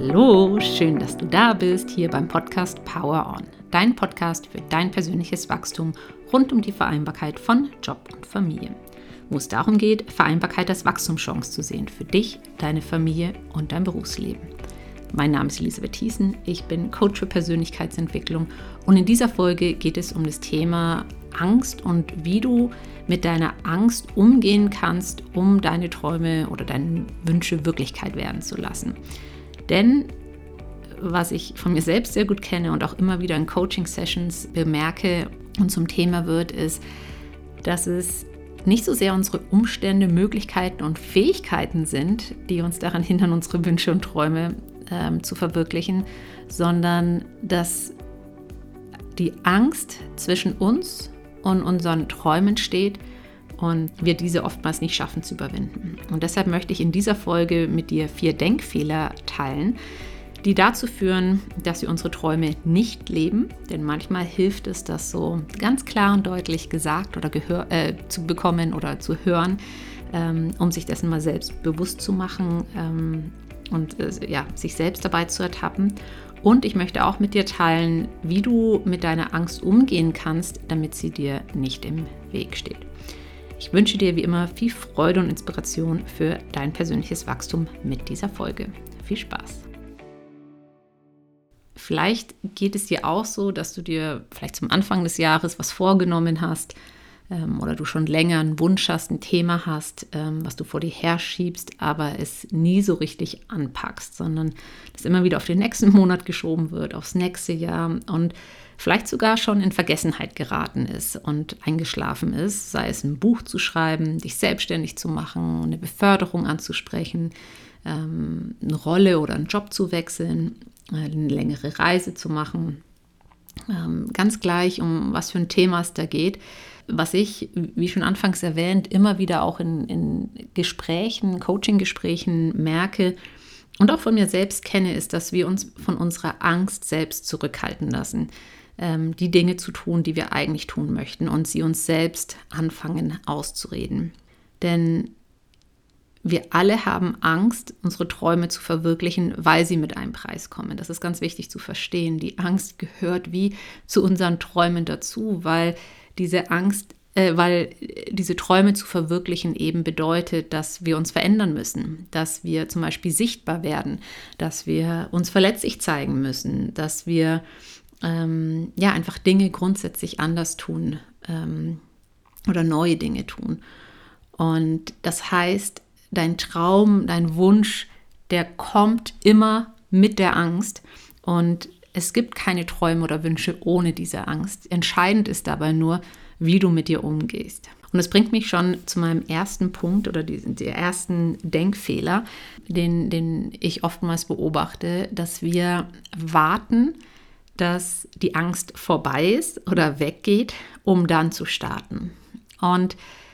Hallo, schön, dass du da bist, hier beim Podcast Power On, dein Podcast für dein persönliches Wachstum rund um die Vereinbarkeit von Job und Familie, wo es darum geht, Vereinbarkeit als Wachstumschance zu sehen für dich, deine Familie und dein Berufsleben. Mein Name ist Elisabeth Thiessen, ich bin Coach für Persönlichkeitsentwicklung und in dieser Folge geht es um das Thema Angst und wie du mit deiner Angst umgehen kannst, um deine Träume oder deine Wünsche Wirklichkeit werden zu lassen. Denn was ich von mir selbst sehr gut kenne und auch immer wieder in Coaching-Sessions bemerke und zum Thema wird, ist, dass es nicht so sehr unsere Umstände, Möglichkeiten und Fähigkeiten sind, die uns daran hindern, unsere Wünsche und Träume zu verwirklichen, sondern dass die Angst zwischen uns und unseren Träumen steht und wir diese oftmals nicht schaffen zu überwinden. Und deshalb möchte ich in dieser Folge mit dir 4 Denkfehler teilen, die dazu führen, dass wir unsere Träume nicht leben. Denn manchmal hilft es, das so ganz klar und deutlich gesagt oder zu bekommen oder zu hören, um sich dessen mal selbst bewusst zu machen und sich selbst dabei zu ertappen. Und ich möchte auch mit dir teilen, wie du mit deiner Angst umgehen kannst, damit sie dir nicht im Weg steht. Ich wünsche dir wie immer viel Freude und Inspiration für dein persönliches Wachstum mit dieser Folge. Viel Spaß! Vielleicht geht es dir auch so, dass du dir vielleicht zum Anfang des Jahres was vorgenommen hast oder du schon länger einen Wunsch hast, ein Thema hast, was du vor dir herschiebst, aber es nie so richtig anpackst, sondern das immer wieder auf den nächsten Monat geschoben wird, aufs nächste Jahr und vielleicht sogar schon in Vergessenheit geraten ist und eingeschlafen ist, sei es ein Buch zu schreiben, dich selbstständig zu machen, eine Beförderung anzusprechen, eine Rolle oder einen Job zu wechseln, eine längere Reise zu machen. Ganz gleich, um was für ein Thema es da geht. Was ich, wie schon anfangs erwähnt, immer wieder auch in Gesprächen, Coaching-Gesprächen merke und auch von mir selbst kenne, ist, dass wir uns von unserer Angst selbst zurückhalten lassen, die Dinge zu tun, die wir eigentlich tun möchten und sie uns selbst anfangen auszureden. Denn wir alle haben Angst, unsere Träume zu verwirklichen, weil sie mit einem Preis kommen. Das ist ganz wichtig zu verstehen. Die Angst gehört wie zu unseren Träumen dazu, weil diese Träume zu verwirklichen eben bedeutet, dass wir uns verändern müssen, dass wir zum Beispiel sichtbar werden, dass wir uns verletzlich zeigen müssen, dass wir einfach Dinge grundsätzlich anders tun oder neue Dinge tun. Und das heißt, dein Traum, dein Wunsch, der kommt immer mit der Angst und es gibt keine Träume oder Wünsche ohne diese Angst. Entscheidend ist dabei nur, wie du mit dir umgehst. Und das bringt mich schon zu meinem ersten Punkt oder der ersten Denkfehler, den ich oftmals beobachte, dass wir warten, dass die Angst vorbei ist oder weggeht, um dann zu starten. Und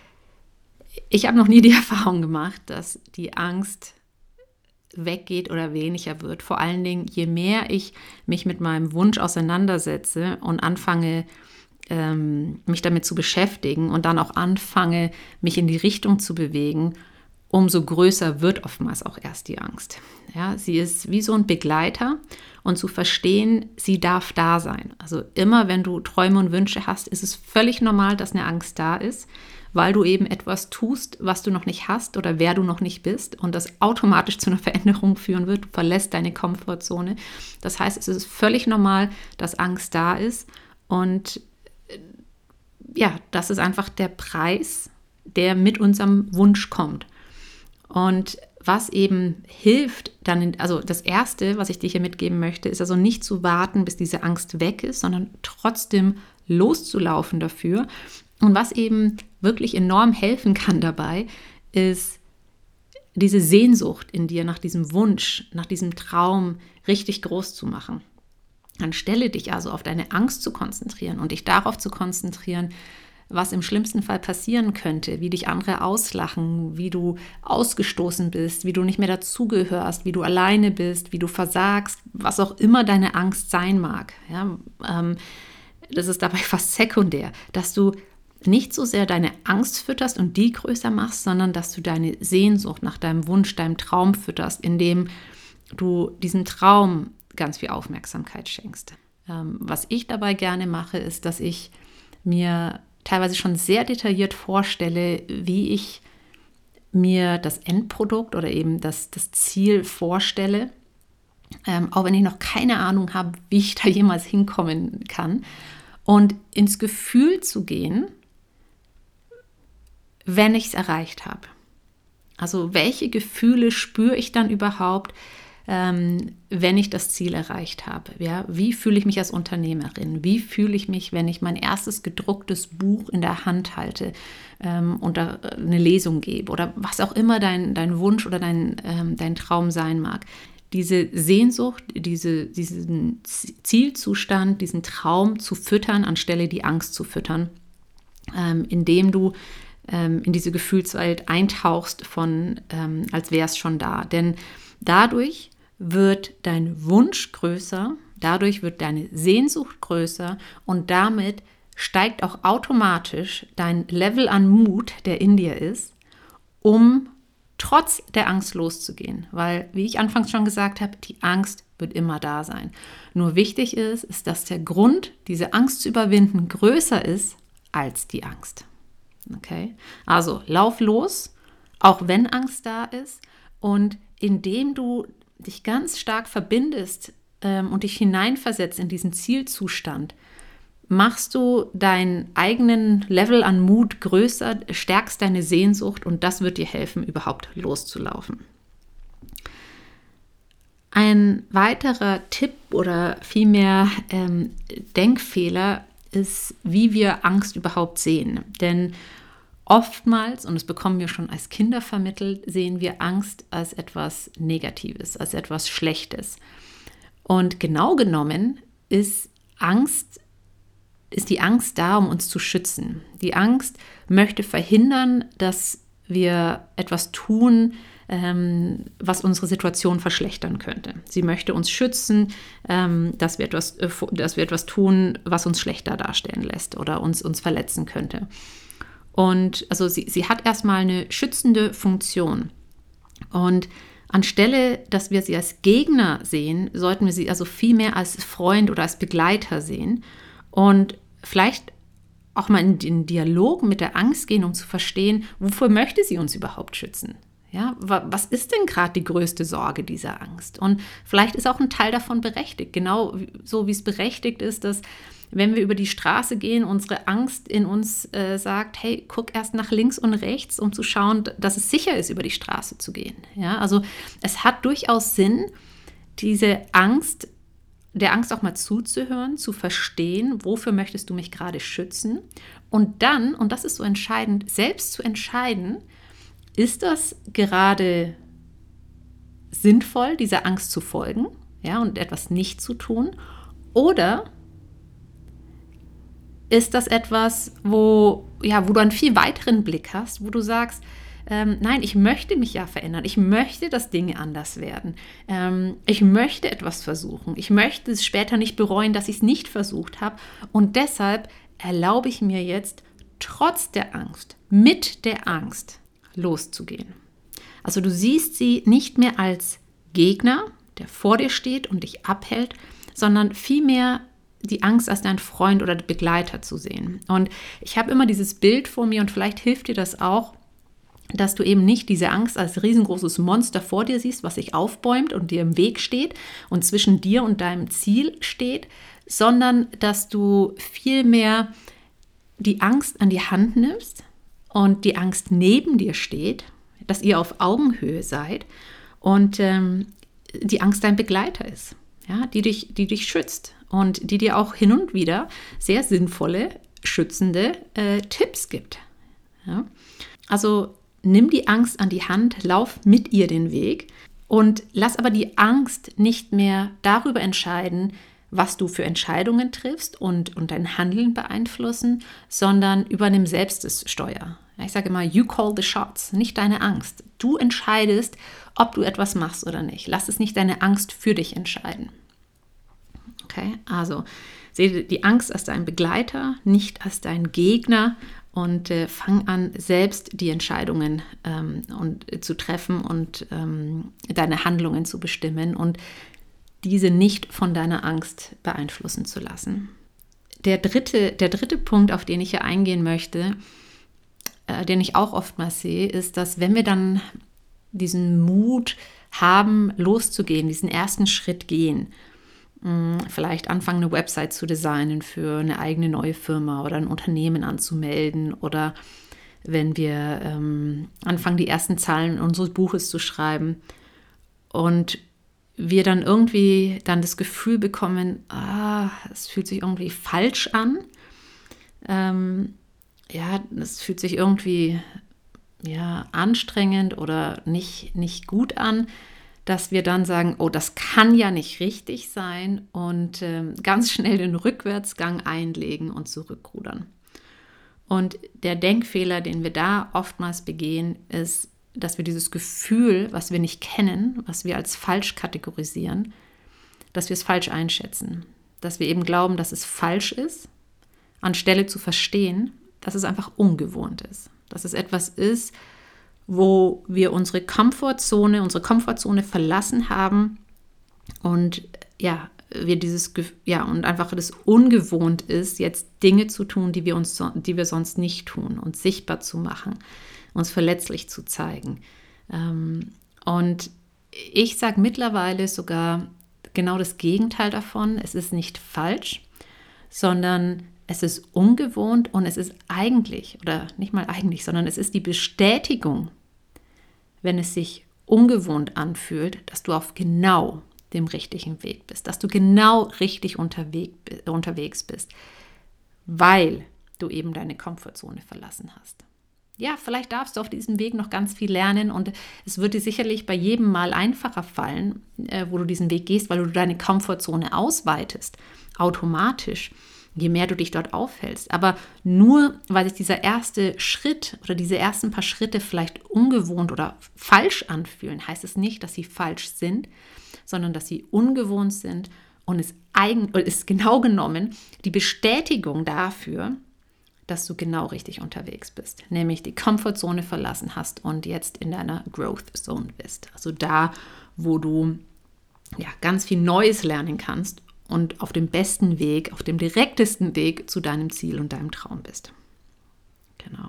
ich habe noch nie die Erfahrung gemacht, dass die Angst weggeht oder weniger wird. Vor allen Dingen, je mehr ich mich mit meinem Wunsch auseinandersetze und anfange, mich damit zu beschäftigen und dann auch anfange, mich in die Richtung zu bewegen, umso größer wird oftmals auch erst die Angst. Ja, sie ist wie so ein Begleiter und zu verstehen, sie darf da sein. Also immer, wenn du Träume und Wünsche hast, ist es völlig normal, dass eine Angst da ist, weil du eben etwas tust, was du noch nicht hast oder wer du noch nicht bist und das automatisch zu einer Veränderung führen wird. Du verlässt deine Komfortzone. Das heißt, es ist völlig normal, dass Angst da ist und das ist einfach der Preis, der mit unserem Wunsch kommt. Und was eben hilft, also das Erste, was ich dir hier mitgeben möchte, ist also nicht zu warten, bis diese Angst weg ist, sondern trotzdem loszulaufen dafür. Und was eben wirklich enorm helfen kann dabei, ist diese Sehnsucht in dir nach diesem Wunsch, nach diesem Traum richtig groß zu machen. Anstelle dich also auf deine Angst zu konzentrieren und dich darauf zu konzentrieren, was im schlimmsten Fall passieren könnte, wie dich andere auslachen, wie du ausgestoßen bist, wie du nicht mehr dazugehörst, wie du alleine bist, wie du versagst, was auch immer deine Angst sein mag. Ja, das ist dabei fast sekundär, dass du nicht so sehr deine Angst fütterst und die größer machst, sondern dass du deine Sehnsucht nach deinem Wunsch, deinem Traum fütterst, indem du diesem Traum ganz viel Aufmerksamkeit schenkst. Was ich dabei gerne mache, ist, dass ich mir teilweise schon sehr detailliert vorstelle, wie ich mir das Endprodukt oder eben das Ziel vorstelle, auch wenn ich noch keine Ahnung habe, wie ich da jemals hinkommen kann. Und ins Gefühl zu gehen, wenn ich es erreicht habe. Also welche Gefühle spüre ich dann überhaupt, wenn ich das Ziel erreicht habe? Ja, wie fühle ich mich als Unternehmerin? Wie fühle ich mich, wenn ich mein erstes gedrucktes Buch in der Hand halte und da eine Lesung gebe? Oder was auch immer dein Wunsch oder dein Traum sein mag. Diese Sehnsucht, diesen Zielzustand, diesen Traum zu füttern, anstelle die Angst zu füttern, indem du in diese Gefühlswelt eintauchst, als wäre es schon da. Denn dadurch wird dein Wunsch größer, dadurch wird deine Sehnsucht größer und damit steigt auch automatisch dein Level an Mut, der in dir ist, um trotz der Angst loszugehen. Weil, wie ich anfangs schon gesagt habe, die Angst wird immer da sein. Nur wichtig ist, dass der Grund, diese Angst zu überwinden, größer ist als die Angst. Okay? Also lauf los, auch wenn Angst da ist, und indem du dich ganz stark verbindest und dich hineinversetzt in diesen Zielzustand, machst du deinen eigenen Level an Mut größer, stärkst deine Sehnsucht und das wird dir helfen, überhaupt loszulaufen. Ein weiterer Tipp oder vielmehr Denkfehler ist, wie wir Angst überhaupt sehen. Denn oftmals, und das bekommen wir schon als Kinder vermittelt, sehen wir Angst als etwas Negatives, als etwas Schlechtes. Und genau genommen ist die Angst da, um uns zu schützen. Die Angst möchte verhindern, dass wir etwas tun, was unsere Situation verschlechtern könnte. Sie möchte uns schützen, dass wir etwas tun, was uns schlechter darstellen lässt oder uns verletzen könnte. Und also sie hat erstmal eine schützende Funktion. Und anstelle, dass wir sie als Gegner sehen, sollten wir sie also viel mehr als Freund oder als Begleiter sehen und vielleicht auch mal in den Dialog mit der Angst gehen, um zu verstehen, wofür möchte sie uns überhaupt schützen? Ja, was ist denn gerade die größte Sorge dieser Angst? Und vielleicht ist auch ein Teil davon berechtigt, genau so wie es berechtigt ist, dass wenn wir über die Straße gehen, unsere Angst in uns sagt, hey, guck erst nach links und rechts, um zu schauen, dass es sicher ist, über die Straße zu gehen. Ja, also es hat durchaus Sinn, der Angst auch mal zuzuhören, zu verstehen, wofür möchtest du mich gerade schützen? Und dann, und das ist so entscheidend, selbst zu entscheiden, ist das gerade sinnvoll, dieser Angst zu folgen, ja, und etwas nicht zu tun? Oder ist das etwas, wo du einen viel weiteren Blick hast, wo du sagst, nein, ich möchte mich ja verändern, ich möchte, dass Dinge anders werden, ich möchte etwas versuchen, ich möchte es später nicht bereuen, dass ich es nicht versucht habe und deshalb erlaube ich mir jetzt trotz der Angst, mit der Angst loszugehen. Also du siehst sie nicht mehr als Gegner, der vor dir steht und dich abhält, sondern vielmehr die Angst als dein Freund oder Begleiter zu sehen. Und ich habe immer dieses Bild vor mir und vielleicht hilft dir das auch, dass du eben nicht diese Angst als riesengroßes Monster vor dir siehst, was sich aufbäumt und dir im Weg steht und zwischen dir und deinem Ziel steht, sondern dass du vielmehr die Angst an die Hand nimmst und die Angst neben dir steht, dass ihr auf Augenhöhe seid und die Angst dein Begleiter ist, ja, die dich schützt und die dir auch hin und wieder sehr sinnvolle, schützende Tipps gibt. Ja? Also nimm die Angst an die Hand, lauf mit ihr den Weg und lass aber die Angst nicht mehr darüber entscheiden, was du für Entscheidungen triffst und dein Handeln beeinflussen, sondern übernimm selbst das Steuer. Ich sage immer, you call the shots, nicht deine Angst. Du entscheidest, ob du etwas machst oder nicht. Lass es nicht deine Angst für dich entscheiden. Okay, also sehe die Angst als dein Begleiter, nicht als dein Gegner und fang an, selbst die Entscheidungen zu treffen und deine Handlungen zu bestimmen und diese nicht von deiner Angst beeinflussen zu lassen. Der dritte Punkt, auf den ich hier eingehen möchte, den ich auch oftmals sehe, ist, dass wenn wir dann diesen Mut haben, loszugehen, diesen ersten Schritt gehen, vielleicht anfangen, eine Website zu designen für eine eigene neue Firma oder ein Unternehmen anzumelden oder wenn wir anfangen, die ersten Zeilen unseres Buches zu schreiben und wir dann irgendwie das Gefühl bekommen, es fühlt sich irgendwie falsch an. Es fühlt sich irgendwie anstrengend oder nicht gut an, dass wir dann sagen, oh, das kann ja nicht richtig sein und ganz schnell den Rückwärtsgang einlegen und zurückrudern. Und der Denkfehler, den wir da oftmals begehen, ist, dass wir dieses Gefühl, was wir nicht kennen, was wir als falsch kategorisieren, dass wir es falsch einschätzen. Dass wir eben glauben, dass es falsch ist, anstelle zu verstehen, dass es einfach ungewohnt ist. Dass es etwas ist, wo wir unsere Komfortzone verlassen haben und und einfach das ungewohnt ist, jetzt Dinge zu tun, die wir sonst nicht tun, uns sichtbar zu machen, uns verletzlich zu zeigen. Und ich sage mittlerweile sogar genau das Gegenteil davon. Es ist nicht falsch, sondern es ist ungewohnt und es ist sondern es ist die Bestätigung, wenn es sich ungewohnt anfühlt, dass du auf genau dem richtigen Weg bist, dass du genau richtig unterwegs bist, weil du eben deine Komfortzone verlassen hast. Ja, vielleicht darfst du auf diesem Weg noch ganz viel lernen und es wird dir sicherlich bei jedem Mal einfacher fallen, wo du diesen Weg gehst, weil du deine Komfortzone ausweitest, automatisch, je mehr du dich dort aufhältst. Aber nur, weil sich dieser erste Schritt oder diese ersten paar Schritte vielleicht ungewohnt oder falsch anfühlen, heißt es nicht, dass sie falsch sind, sondern dass sie ungewohnt sind und es ist genau genommen die Bestätigung dafür, dass du genau richtig unterwegs bist, nämlich die Komfortzone verlassen hast und jetzt in deiner Growth Zone bist. Also da, wo du ganz viel Neues lernen kannst und auf dem besten Weg, auf dem direktesten Weg zu deinem Ziel und deinem Traum bist. Genau.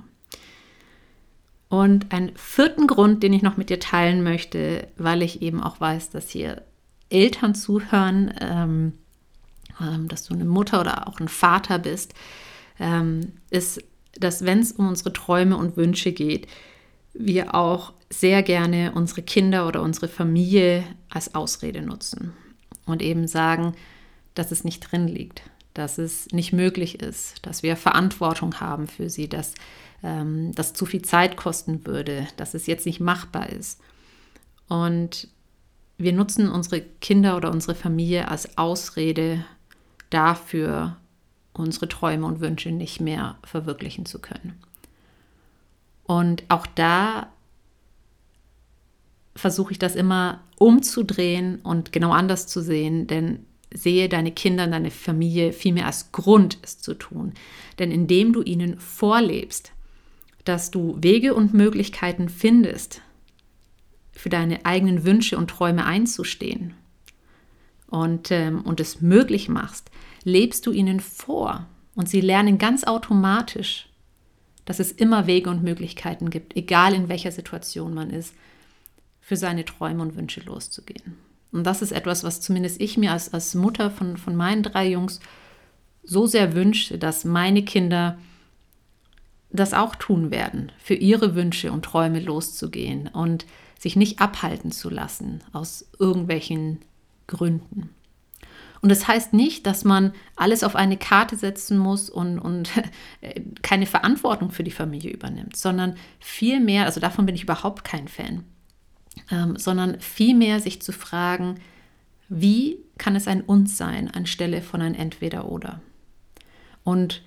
Und einen vierten Grund, den ich noch mit dir teilen möchte, weil ich eben auch weiß, dass hier Eltern zuhören, dass du eine Mutter oder auch ein Vater bist, ist, dass wenn es um unsere Träume und Wünsche geht, wir auch sehr gerne unsere Kinder oder unsere Familie als Ausrede nutzen und eben sagen, dass es nicht drin liegt, dass es nicht möglich ist, dass wir Verantwortung haben für sie, dass das zu viel Zeit kosten würde, dass es jetzt nicht machbar ist. Und wir nutzen unsere Kinder oder unsere Familie als Ausrede dafür, unsere Träume und Wünsche nicht mehr verwirklichen zu können. Und auch da versuche ich das immer umzudrehen und genau anders zu sehen, denn sehe deine Kinder und deine Familie vielmehr als Grund, es zu tun. Denn indem du ihnen vorlebst, dass du Wege und Möglichkeiten findest, für deine eigenen Wünsche und Träume einzustehen und es möglich machst, lebst du ihnen vor und sie lernen ganz automatisch, dass es immer Wege und Möglichkeiten gibt, egal in welcher Situation man ist, für seine Träume und Wünsche loszugehen. Und das ist etwas, was zumindest ich mir als Mutter von meinen 3 Jungs so sehr wünsche, dass meine Kinder das auch tun werden, für ihre Wünsche und Träume loszugehen und sich nicht abhalten zu lassen aus irgendwelchen Gründen. Und das heißt nicht, dass man alles auf eine Karte setzen muss und keine Verantwortung für die Familie übernimmt, sondern vielmehr, also davon bin ich überhaupt kein Fan, sondern vielmehr sich zu fragen, wie kann es ein Und sein anstelle von ein Entweder-Oder? Und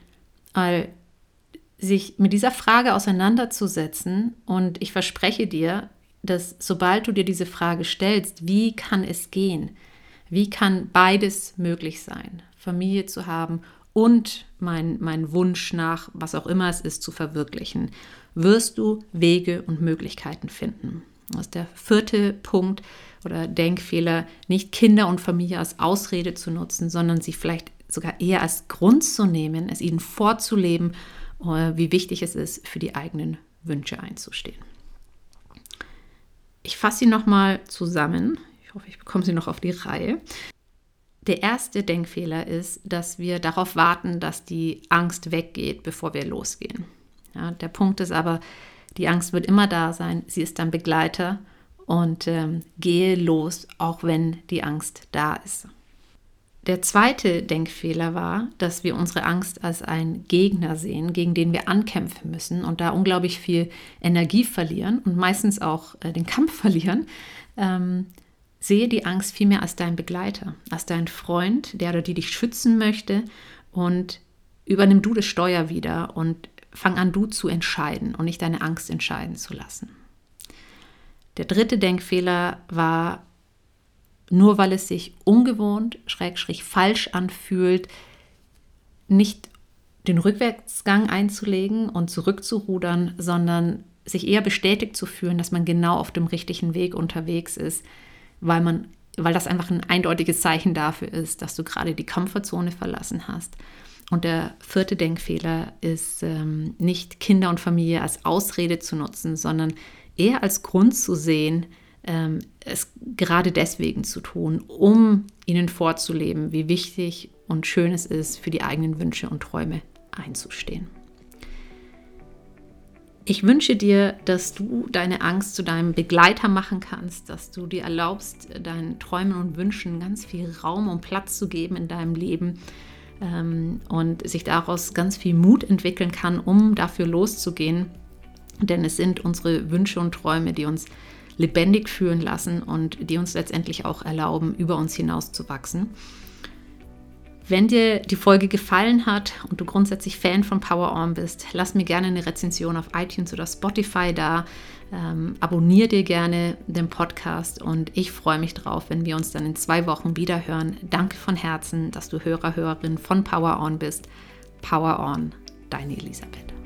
sich mit dieser Frage auseinanderzusetzen, und ich verspreche dir, dass sobald du dir diese Frage stellst, wie kann es gehen? Wie kann beides möglich sein? Familie zu haben und mein Wunsch nach, was auch immer es ist, zu verwirklichen, wirst du Wege und Möglichkeiten finden. Das ist der 4. Punkt oder Denkfehler, nicht Kinder und Familie als Ausrede zu nutzen, sondern sie vielleicht sogar eher als Grund zu nehmen, es ihnen vorzuleben, wie wichtig es ist, für die eigenen Wünsche einzustehen. Ich fasse sie nochmal zusammen. Ich hoffe, ich bekomme sie noch auf die Reihe. Der erste Denkfehler ist, dass wir darauf warten, dass die Angst weggeht, bevor wir losgehen. Ja, der Punkt ist aber, die Angst wird immer da sein, sie ist dein Begleiter und gehe los, auch wenn die Angst da ist. Der zweite Denkfehler war, dass wir unsere Angst als einen Gegner sehen, gegen den wir ankämpfen müssen und da unglaublich viel Energie verlieren und meistens auch den Kampf verlieren. Sehe die Angst vielmehr als deinen Begleiter, als deinen Freund, der oder die dich schützen möchte, und übernimm du das Steuer wieder und fang an, du zu entscheiden und nicht deine Angst entscheiden zu lassen. Der dritte Denkfehler war, nur weil es sich ungewohnt, / falsch anfühlt, nicht den Rückwärtsgang einzulegen und zurückzurudern, sondern sich eher bestätigt zu fühlen, dass man genau auf dem richtigen Weg unterwegs ist, weil das einfach ein eindeutiges Zeichen dafür ist, dass du gerade die Komfortzone verlassen hast. Und der 4. Denkfehler ist, nicht Kinder und Familie als Ausrede zu nutzen, sondern eher als Grund zu sehen, es gerade deswegen zu tun, um ihnen vorzuleben, wie wichtig und schön es ist, für die eigenen Wünsche und Träume einzustehen. Ich wünsche dir, dass du deine Angst zu deinem Begleiter machen kannst, dass du dir erlaubst, deinen Träumen und Wünschen ganz viel Raum und Platz zu geben in deinem Leben und sich daraus ganz viel Mut entwickeln kann, um dafür loszugehen. Denn es sind unsere Wünsche und Träume, die uns lebendig fühlen lassen und die uns letztendlich auch erlauben, über uns hinaus zu wachsen. Wenn dir die Folge gefallen hat und du grundsätzlich Fan von Power On bist, lass mir gerne eine Rezension auf iTunes oder Spotify da. Abonniere dir gerne den Podcast und ich freue mich drauf, wenn wir uns dann in 2 Wochen wieder hören. Danke von Herzen, dass du Hörerin von Power On bist. Power On, deine Elisabeth.